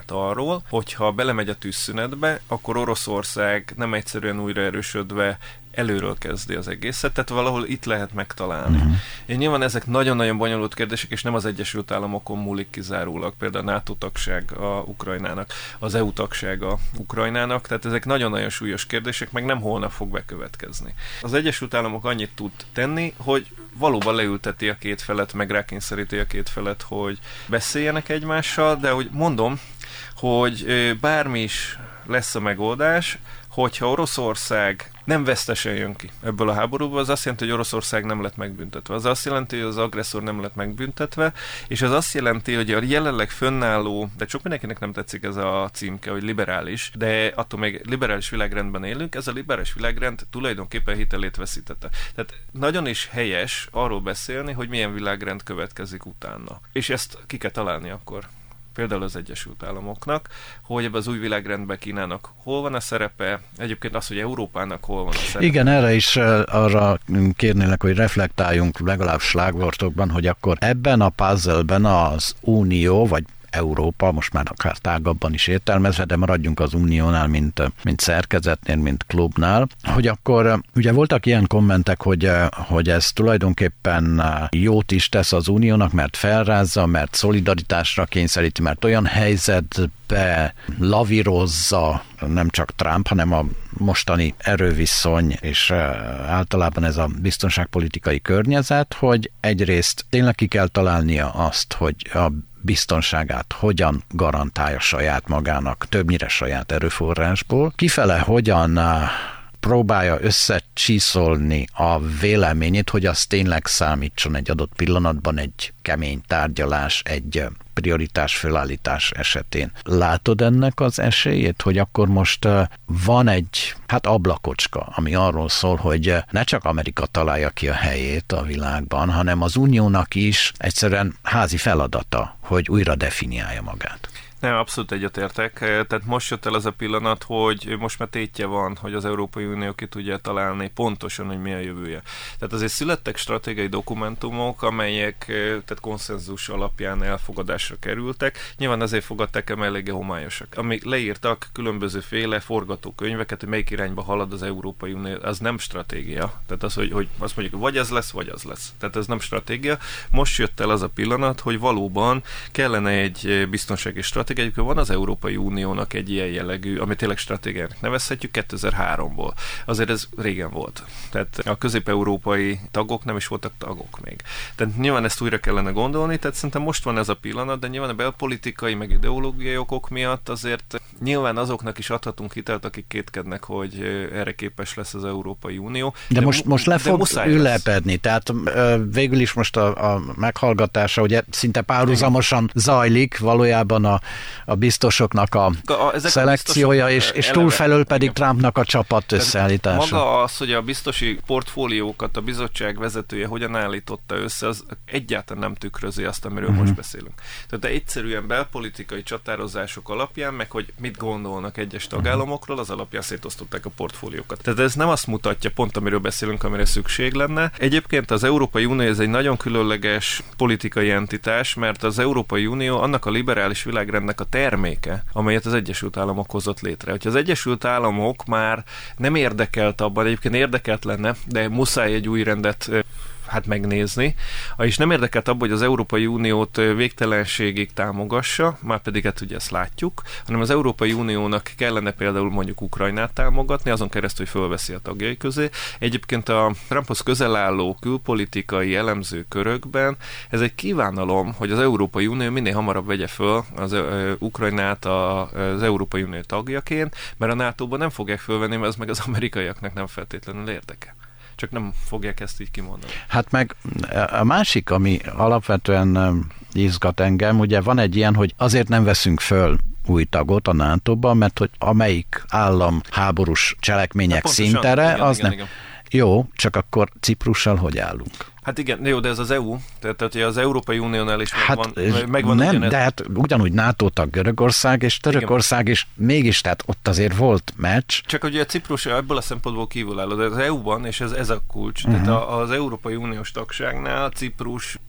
Speaker 3: arról, hogyha belemegy a tűzszünetbe, akkor Oroszország nem egyszerűen újra erősödve előről kezdi az egészet, tehát valahol itt lehet megtalálni. Uh-huh. És nyilván ezek nagyon-nagyon bonyolult kérdések, és nem az Egyesült Államokon múlik kizárólag, például a NATO tagság a Ukrajnának, az é u tagság a Ukrajnának, tehát ezek nagyon-nagyon súlyos kérdések, meg nem holnap fog bekövetkezni. Az Egyesült Államok annyit tud tenni, hogy valóban leülteti a két felet, meg rákényszeríti a két felet, hogy beszéljenek egymással, de hogy mondom, hogy bármi is lesz a megoldás, hogyha Oroszország nem vesztesen jön ki ebből a háborúból, az azt jelenti, hogy Oroszország nem lett megbüntetve. Az azt jelenti, hogy az agresszor nem lett megbüntetve, és az azt jelenti, hogy a jelenleg fönnálló, de sok mindenkinek nem tetszik ez a címke, hogy liberális, de attól még liberális világrendben élünk, ez a liberális világrend tulajdonképpen hitelét veszítette. Tehát nagyon is helyes arról beszélni, hogy milyen világrend következik utána. És ezt ki kell találni akkor. Például az Egyesült Államoknak, hogy ebben az új világrendben Kínának hol van a szerepe, egyébként az, hogy Európának hol van a szerepe.
Speaker 2: Igen, erre is arra kérnélek, hogy reflektáljunk legalább slágvortokban, hogy akkor ebben a puzzle-ben az Unió, vagy Európa, most már akár tágabban is értelmezve, de maradjunk az Uniónál, mint, mint szerkezetnél, mint klubnál, hogy akkor ugye voltak ilyen kommentek, hogy, hogy ez tulajdonképpen jót is tesz az Uniónak, mert felrázza, mert szolidaritásra kényszeríti, mert olyan helyzetbe lavírozza nem csak Trump, hanem a mostani erőviszony, és általában ez a biztonságpolitikai környezet, hogy egyrészt tényleg ki kell találnia azt, hogy a biztonságát hogyan garantálja saját magának, többnyire saját erőforrásból, kifele hogyan próbálja összecsíszolni a véleményét, hogy az tényleg számítson egy adott pillanatban egy kemény tárgyalás, egy prioritás fölállítás esetén. Látod ennek az esélyét, hogy akkor most van egy hát ablakocska, ami arról szól, hogy ne csak Amerika találja ki a helyét a világban, hanem az Uniónak is egyszerűen házi feladata, hogy újra definiálja magát.
Speaker 3: Nem, abszolút egyetértek. Tehát most jött el az a pillanat, hogy most már tétje van, hogy az Európai Unió ki tudja találni pontosan, hogy mi a jövője. Tehát azért születtek stratégiai dokumentumok, amelyek tehát konszenzus alapján elfogadásra kerültek. Nyilván azért fogadták el, eléggé homályosak. Amik leírtak különbözőféle forgatókönyveket, hogy melyik irányba halad az Európai Unió, az nem stratégia. Tehát az, hogy, hogy azt mondjuk, vagy ez lesz, vagy az lesz. Tehát ez nem stratégia. Most jött el az a pillanat, hogy valóban kellene egy biztonsági stratégia. Egyébként van az Európai Uniónak egy ilyen jellegű, amit tényleg stratégiának nevezhetjük, kétezer-háromból. Azért ez régen volt. Tehát a közép-európai tagok nem is voltak tagok még. Tehát nyilván ezt újra kellene gondolni, tehát szerintem most van ez a pillanat, de nyilván a belpolitikai, meg ideológiai okok miatt azért nyilván azoknak is adhatunk hitelt, akik kétkednek, hogy erre képes lesz az Európai Unió.
Speaker 2: De, de most, most le fog ülepedni, tehát végül is most a, a meghallgatása ugye szinte párhuzamosan zajlik, valójában a a biztosoknak a, a szelekciója, a és, és túlfelől pedig igen. Trumpnak a csapat összeállítása.
Speaker 3: Maga az, hogy a biztosi portfóliókat a bizottság vezetője hogyan állította össze, az egyáltalán nem tükrözi azt, amiről uh-huh. most beszélünk. Tehát egyszerűen belpolitikai csatározások alapján, meg hogy mit gondolnak egyes tagállamokról, az alapján szétosztották a portfóliókat. Tehát ez nem azt mutatja pont, amiről beszélünk, amire szükség lenne. Egyébként az Európai Unió ez egy nagyon különleges politikai entitás, mert az Európai Unió annak a liberális világrendnek a terméke, amelyet az Egyesült Államok hozott létre. Hogyha az Egyesült Államok már nem érdekelt abban, egyébként érdekelt lenne, de muszáj egy új rendet hát megnézni, és nem érdekelt abban, hogy az Európai Uniót végtelenségig támogassa, már pedig hát ugye ezt látjuk, hanem az Európai Uniónak kellene például mondjuk Ukrajnát támogatni, azon keresztül, hogy fölveszi a tagjai közé. Egyébként a Trumphoz közel álló külpolitikai elemző körökben ez egy kívánalom, hogy az Európai Unió minél hamarabb vegye föl az uh, Ukrajnát az Európai Unió tagjaként, mert a nátóban nem fogják fölvenni, mert az meg az amerikaiaknak nem feltétlenül érdeke. Csak nem fogják ezt így kimondani.
Speaker 2: Hát meg a másik, ami alapvetően izgat engem, ugye van egy ilyen, hogy azért nem veszünk föl új tagot a nátóban, mert hogy amelyik állam háborús cselekmények hát szintere, igen, az igen, nem... Igen. Jó, csak akkor Ciprussal hogy állunk?
Speaker 3: Hát igen, jó, de ez az é u, tehát, tehát az Európai Uniónál is
Speaker 2: hát
Speaker 3: megvan, megvan
Speaker 2: nem,
Speaker 3: ugyanez.
Speaker 2: De hát ugyanúgy NATO tag Görögország, és Törökország igen. is mégis, tehát ott azért volt meccs.
Speaker 3: Csak ugye a Ciprus ebből a szempontból kívülálló, de az é u-ban, és ez, ez a kulcs, uh-huh. tehát az Európai Uniós tagságnál Ciprus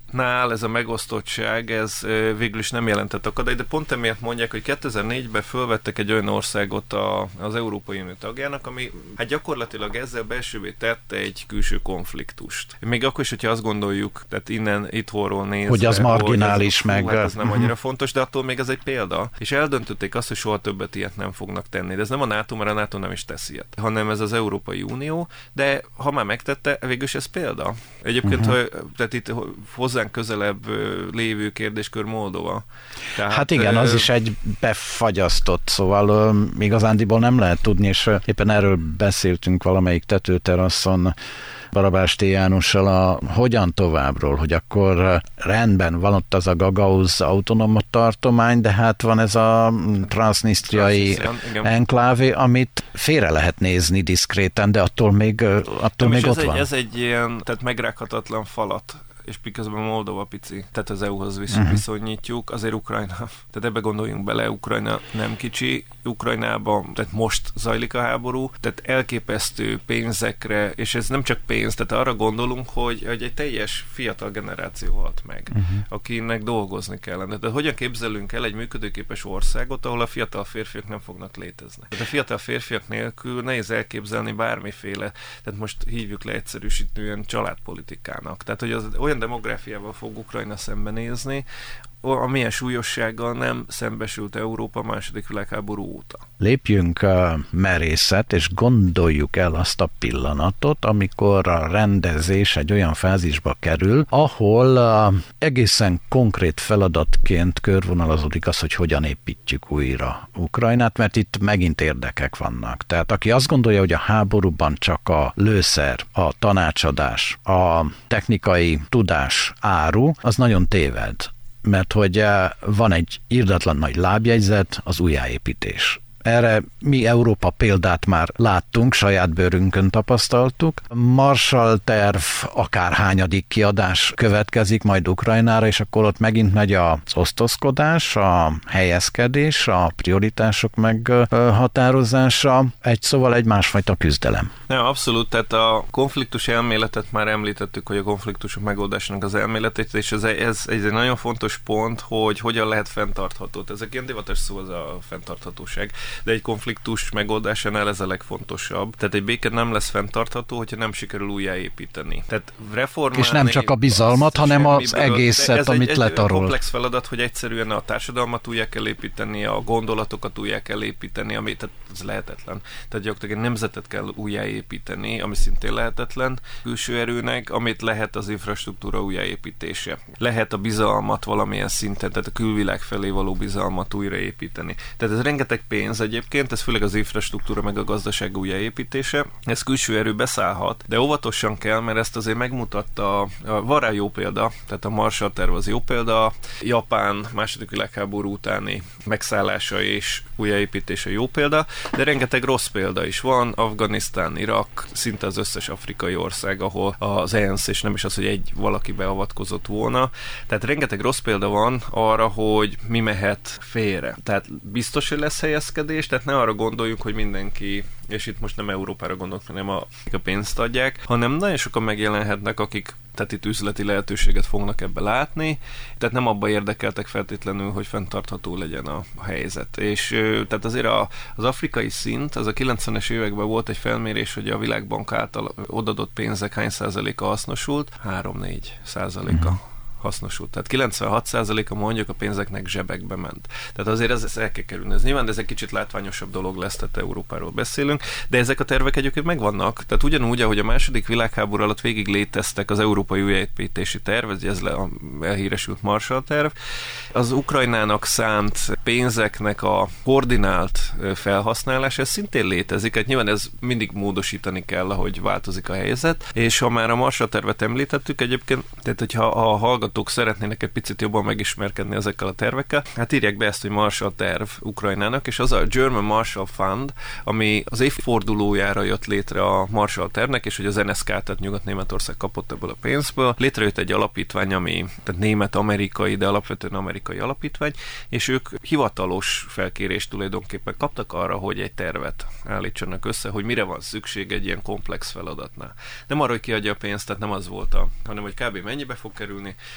Speaker 3: nál ez a megosztottság, ez végül is nem jelentett akadály, de pont emiatt mondják, hogy kétezer-négyben fölvettek egy olyan országot a, az Európai Unió tagjának, ami hát gyakorlatilag ezzel belsővé tette egy külső konfliktust. Még akkor is, hogyha azt gondoljuk, tehát innen, itthonról nézve,
Speaker 2: hogy az marginális,
Speaker 3: hogy ez,
Speaker 2: meg...
Speaker 3: Hát ez nem annyira fontos, de attól még ez egy példa. És eldöntötték azt, hogy soha többet ilyet nem fognak tenni. De ez nem a NATO, mert a NATO nem is tesz ilyet, hanem ez az Európai Unió, de ha már megtette, végülis ez példa. Egyébként, uh-huh. ha, tehát itt hozzánk közelebb lévő kérdéskör Moldova. Tehát,
Speaker 2: hát igen, az is egy befagyasztott, szóval igazándiból nem lehet tudni, és éppen erről beszéltünk valamelyik tetőteraszon Barabás T. Jánossal a hogyan továbbról, hogy akkor rendben van ott az a Gagauz autonóm tartomány, de hát van ez a transnisztriai enklávé, amit félre lehet nézni diszkréten, de attól még, attól még ott
Speaker 3: ez
Speaker 2: van.
Speaker 3: Egy, ez egy ilyen, tehát megrághatatlan falat, és miközben Moldova pici, tehát az é u-hoz uh-huh. viszonyítjuk, azért Ukrajna, tehát ebbe gondoljunk bele, Ukrajna nem kicsi, Ukrajnában, tehát most zajlik a háború, tehát elképesztő pénzekre, és ez nem csak pénz, tehát arra gondolunk, hogy, hogy egy teljes fiatal generáció halt meg, uh-huh. akinek dolgozni kellene. De hogyan képzelünk el egy működőképes országot, ahol a fiatal férfiak nem fognak létezni? Tehát a fiatal férfiak nélkül nehéz elképzelni bármiféle, tehát most hívjuk le egyszerűsítően családpolitikának. Tehát, hogy az olyan demográfiával fog Ukrajna szembenézni, amilyen súlyossággal nem szembesült Európa második világháború óta.
Speaker 2: Lépjünk a merészet, és gondoljuk el azt a pillanatot, amikor a rendezés egy olyan fázisba kerül, ahol a egészen konkrét feladatként körvonalazódik az, hogy hogyan építjük újra Ukrajnát, mert itt megint érdekek vannak. Tehát aki azt gondolja, hogy a háborúban csak a lőszer, a tanácsadás, a technikai tudás áru, az nagyon téved. Mert hogy van egy irdatlan nagy lábjegyzet, az újjáépítés. Erre mi Európa példát már láttunk, saját bőrünkön tapasztaltuk. Marshall terv akárhányadik kiadás következik majd Ukrajnára, és akkor ott megint megy az osztozkodás, a helyezkedés, a prioritások meghatározása, egy szóval egy másfajta küzdelem.
Speaker 3: Ja, abszolút, tehát a konfliktus elméletet már említettük, hogy a konfliktusok megoldásának az elméletét, és ez, ez, ez egy nagyon fontos pont, hogy hogyan lehet fenntartható. Ezek ilyen divatos szó, az a fenntarthatóság, de egy konfliktus megoldásánál ez a legfontosabb. Tehát egy béke nem lesz fenntartható, hogyha nem sikerül újjáépíteni. Tehát reformálni...
Speaker 2: És nem csak a bizalmat, hanem az egészet, ez amit
Speaker 3: egy,
Speaker 2: letarol.
Speaker 3: egy komplex feladat, hogy egyszerűen a társadalmat újjá kell építeni, a gondolatokat újjá kell építeni, ami tehát ez lehetetlen. Tehát gyakorlatilag egy nemzetet kell újjáépíteni, ami szintén lehetetlen külső erőnek, amit lehet az infrastruktúra újjáépítése. Lehet a bizalmat valamilyen szinten, tehát a külvilág felé való bizalmat újraépíteni. Tehát ez rengeteg pénz egyébként, ez főleg az infrastruktúra meg a gazdaság újjáépítése. Ez külső erő beszállhat, de óvatosan kell, mert ezt azért megmutatta, van rá jó példa, tehát a Marshall terv az jó példa, Japán második világháború utáni megszállása és újjáépítése jó példa, de rengeteg rossz példa is van, Afganisztán, Irak, szinte az összes afrikai ország, ahol az é en es, és nem is az, hogy egy valaki beavatkozott volna. Tehát rengeteg rossz példa van arra, hogy mi mehet félre. Tehát biztos, hogy lesz helyezkedés, tehát ne arra gondoljunk, hogy mindenki, és itt most nem Európára gondolok, hanem a, a pénzt adják, hanem nagyon sokan megjelenhetnek, akik tehát itt üzleti lehetőséget fognak ebbe látni, tehát nem abba érdekeltek feltétlenül, hogy fenntartható legyen a, a helyzet. És tehát azért a, az afrikai szint, az a kilencvenes években volt egy felmérés, hogy a Világbank által odadott pénzek hány százaléka hasznosult? három-négy százaléka. Mm-hmm. hasznosult. Tehát kilencvenhat százaléka mondjuk a pénzeknek zsebekbe ment. Tehát azért ez, ez el kell kerülni. Ez nyilván, de ez egy kicsit látványosabb dolog lesz, tehát Európáról beszélünk, de ezek a tervek egyébként megvannak. Tehát ugyanúgy, ahogy a második világháború alatt végig léteztek az európai újjáépítési terv, ez le a elhíresült Marshall terv, az Ukrajnának szánt pénzeknek a koordinált felhasználás, ez szintén létezik, hát nyilván ez mindig módosítani kell, ahogy változik a helyzet, és ha már a Marshall tervet említettük egyébként, tehát hogyha a hallgatók szeretnének egy picit jobban megismerkedni ezekkel a tervekkel, hát írják be ezt, hogy Marshall terv Ukrajnának, és az a German Marshall Fund, ami az évfordulójára jött létre a Marshall tervnek, és hogy az en es ká, tehát Nyugat-Németország kapott ebből a pénzből. Létrejött egy alapítvány, ami tehát német-amerikai, de alapvetően amerikai alapítvány, és ők hivatalos felkérést tulajdonképpen kaptak arra, hogy egy tervet állítsanak össze, hogy mire van szükség egy ilyen komplex feladatnál. Nem arra, hogy kiadja a pénzt, tehát nem az volt, a, hanem hogy kb. Mennyibe fog kerülni,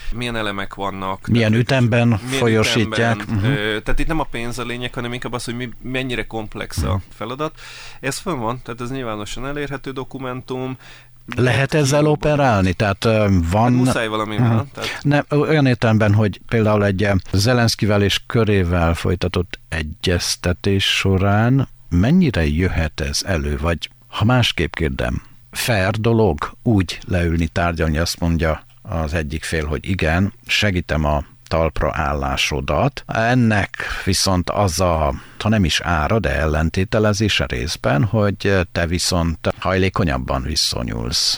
Speaker 3: milyen elemek vannak.
Speaker 2: Milyen
Speaker 3: tehát,
Speaker 2: ütemben
Speaker 3: milyen
Speaker 2: folyosítják.
Speaker 3: Ütemben, uh-huh. Tehát itt nem a pénz a lényeg, hanem inkább az, hogy mi, mennyire komplex a feladat. Ez fönn van, tehát ez nyilvánosan elérhető dokumentum.
Speaker 2: Lehet ezzel operálni? Tehát van... Hát
Speaker 3: muszáj valamivel. Uh-huh. Tehát...
Speaker 2: Ne, olyan értelemben, hogy például egy Zelenszkivel és körével folytatott egyeztetés során mennyire jöhet ez elő? Vagy ha másképp kérdem, fair dolog úgy leülni tárgyalni, azt mondja az egyik fél, hogy igen, segítem a talpra állásodat. Ennek viszont az a, ha nem is ára, de ellentételezése részben, hogy te viszont hajlékonyabban viszonyulsz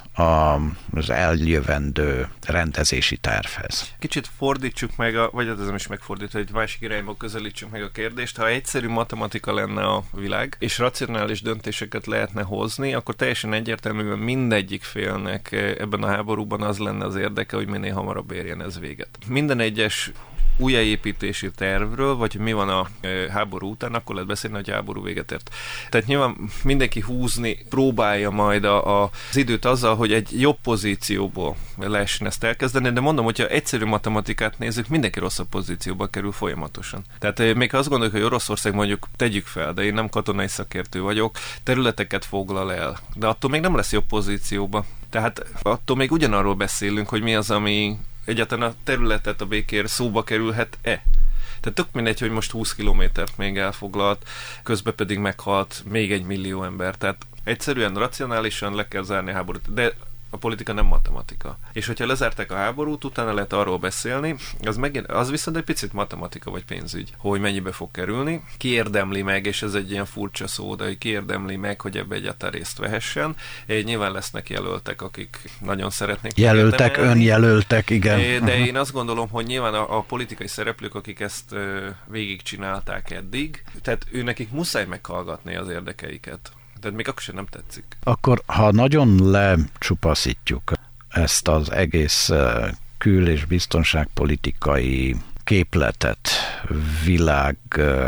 Speaker 2: az eljövendő rendezési tervhez.
Speaker 3: Kicsit fordítsuk meg, a, vagy ez nem is megfordítva, hogy másik irányba közelítsük meg a kérdést. Ha egyszerű matematika lenne a világ, és racionális döntéseket lehetne hozni, akkor teljesen egyértelműen mindegyik félnek ebben a háborúban az lenne az érdeke, hogy minél hamarabb érjen ez véget. Minden egyes újjáépítési tervről, vagy mi van a háború után, akkor lehet beszélni, hogy háború véget ért. Tehát nyilván mindenki húzni próbálja majd a, a, az időt azzal, hogy egy jobb pozícióból lehessen ezt elkezdeni, de mondom, hogyha egyszerű matematikát nézzük, mindenki rosszabb pozícióba kerül folyamatosan. Tehát még azt gondoljuk, hogy Oroszország mondjuk tegyük fel, de én nem katonai szakértő vagyok, területeket foglal el, de attól még nem lesz jobb pozícióba. Tehát attól még ugyanarról beszélünk, hogy mi az, ami egyáltalán a területet a békér szóba kerülhet-e. Tehát tök mindegy, hogy most húsz kilométert még elfoglalt, közben pedig meghalt még egy millió ember. Tehát egyszerűen, racionálisan le kell zárni a háborút. De a politika nem matematika. És hogyha lezárták a háborút, utána lehet arról beszélni, az, megint, az viszont egy picit matematika vagy pénzügy, hogy mennyibe fog kerülni. Ki érdemli meg, és ez egy ilyen furcsa szó, de hogy ki érdemli meg, hogy ebbe egyáltalán részt vehessen. É, nyilván lesznek jelöltek, akik nagyon szeretnék.
Speaker 2: Jelöltek, önjelöltek, igen.
Speaker 3: É, de én azt gondolom, hogy nyilván a, a politikai szereplők, akik ezt ö, végigcsinálták eddig, tehát ő nekik muszáj meghallgatni az érdekeiket. Tehát még akkor sem nem tetszik.
Speaker 2: Akkor, ha nagyon lecsupaszítjuk ezt az egész kül- és biztonságpolitikai képletet világ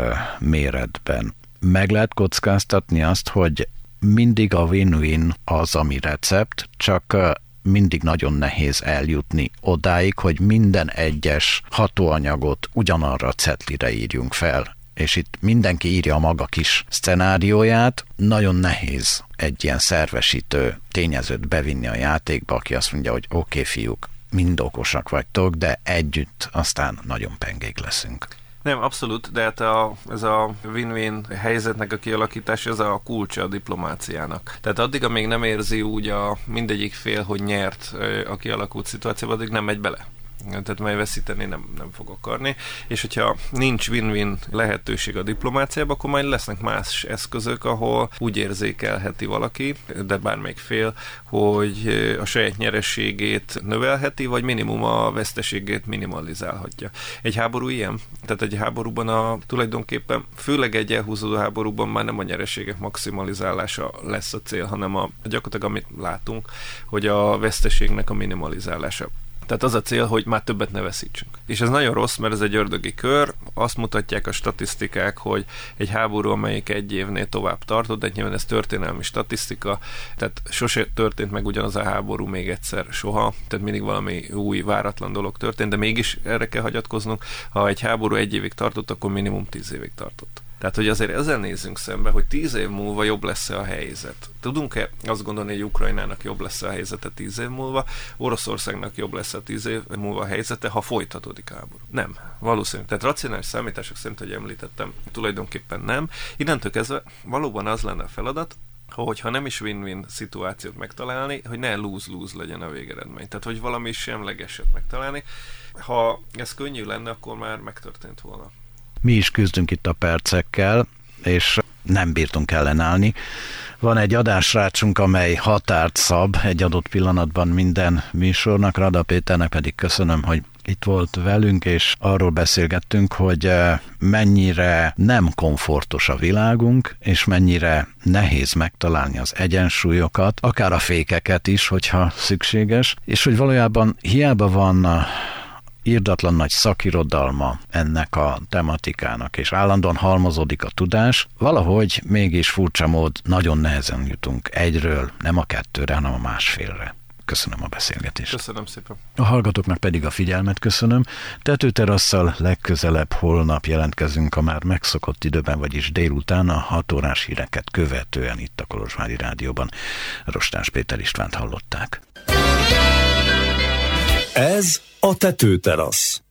Speaker 2: méretben, meg lehet kockáztatni azt, hogy mindig a win-win az, ami recept, csak mindig nagyon nehéz eljutni odáig, hogy minden egyes hatóanyagot ugyanarra a cetlire írjunk fel, és itt mindenki írja a maga kis szcenárióját, nagyon nehéz egy ilyen szervesítő tényezőt bevinni a játékba, aki azt mondja, hogy oké, okay, fiúk, mind okosak vagytok, de együtt aztán nagyon pengék leszünk.
Speaker 3: Nem, abszolút, de hát a, ez a win-win helyzetnek a kialakítása, ez a kulcsa a diplomáciának. Tehát addig, amíg nem érzi úgy a mindegyik fél, hogy nyert a kialakult szituációban, addig nem megy bele. Tehát majd veszíteni nem, nem fog akarni, és hogyha nincs win-win lehetőség a diplomáciában, akkor majd lesznek más eszközök, ahol úgy érzékelheti valaki, de bármelyik fél, hogy a saját nyerességét növelheti, vagy minimum a veszteségét minimalizálhatja. Egy háború ilyen? Tehát egy háborúban a, tulajdonképpen, főleg egy elhúzódó háborúban már nem a nyereségek maximalizálása lesz a cél, hanem a, gyakorlatilag amit látunk, hogy a veszteségnek a minimalizálása. Tehát az a cél, hogy már többet ne veszítsünk. És ez nagyon rossz, mert ez egy ördögi kör. Azt mutatják a statisztikák, hogy egy háború, amelyik egy évnél tovább tartott, de nyilván ez történelmi statisztika, tehát sose történt meg ugyanaz a háború még egyszer soha, tehát mindig valami új, váratlan dolog történt, de mégis erre kell hagyatkoznunk. Ha egy háború egy évig tartott, akkor minimum tíz évig tartott. Tehát, hogy azért ezzel nézzünk szembe, hogy tíz év múlva jobb lesz-e a helyzet. Tudunk-e azt gondolni, hogy Ukrajnának jobb lesz a helyzete tíz év múlva, Oroszországnak jobb lesz a tíz év múlva a helyzete, ha folytatódik a háború? Nem. Valószínűleg. Tehát racionális számítások szerint, hogy említettem, tulajdonképpen nem. Innentől kezdve valóban az lenne a feladat, hogyha nem is win-win szituációt megtalálni, hogy ne lose-lose legyen a végeredmény. Tehát, hogy valami semlegeset megtalálni. Ha ez könnyű lenne, akkor már megtörtént volna.
Speaker 2: Mi is küzdünk itt a percekkel, és nem bírtunk ellenállni. Van egy adásrácsunk, amely határt szab egy adott pillanatban minden műsornak, Rada Péternek pedig köszönöm, hogy itt volt velünk, és arról beszélgettünk, hogy mennyire nem komfortos a világunk, és mennyire nehéz megtalálni az egyensúlyokat, akár a fékeket is, hogyha szükséges, és hogy valójában hiába van a irdatlan nagy szakirodalma ennek a tematikának, és állandóan halmozódik a tudás, valahogy mégis furcsa mód nagyon nehezen jutunk egyről, nem a kettőre, hanem a másfélre. köszönöm a beszélgetést.
Speaker 3: Köszönöm szépen.
Speaker 2: A hallgatóknak pedig a figyelmet köszönöm. Tetőterasszal legközelebb holnap jelentkezünk a már megszokott időben, vagyis délután a hat órás híreket követően itt a Kolozsvári Rádióban. Rostás Péter Istvánt hallották.
Speaker 1: Ez a Tetőterasz.